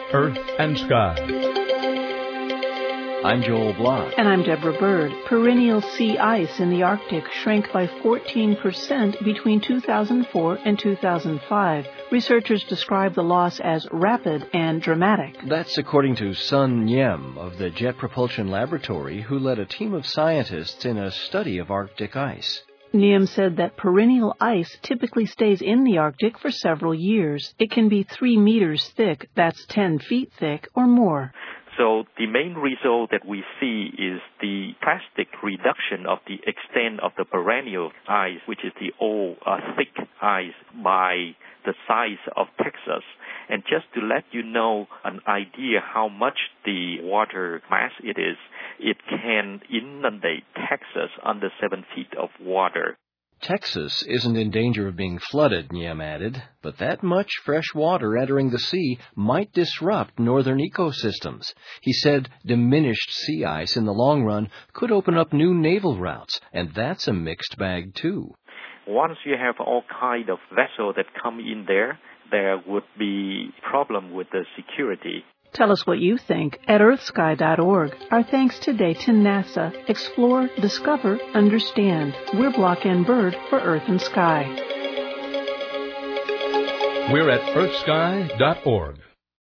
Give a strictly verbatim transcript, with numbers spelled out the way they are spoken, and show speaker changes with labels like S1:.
S1: Earth and Sky.
S2: I'm Joel Block.
S3: And I'm Deborah Bird. Perennial sea ice in the Arctic shrank by fourteen percent between two thousand four and two thousand five. Researchers describe the loss as rapid and dramatic.
S2: That's according to Sun Nyem of the Jet Propulsion Laboratory, who led a team of scientists in a study of Arctic ice.
S3: Nyem said that perennial ice typically stays in the Arctic for several years. It can be three meters thick, that's ten feet thick, or more.
S4: So the main result that we see is the drastic reduction of the extent of the perennial ice, which is the old uh, thick ice, by the size of Texas. And just to let you know an idea how much the water mass it is, it can inundate Texas under seven feet of water.
S2: Texas isn't in danger of being flooded, Nyem added, but that much fresh water entering the sea might disrupt northern ecosystems. He said diminished sea ice in the long run could open up new naval routes, and that's a mixed bag too.
S4: Once you have all kind of vessels that come in there, there would be problem with the security.
S3: Tell us what you think at earth sky dot org. Our thanks today to NASA. Explore, discover, understand. We're Block and Bird for Earth and Sky.
S1: We're at earth sky dot org.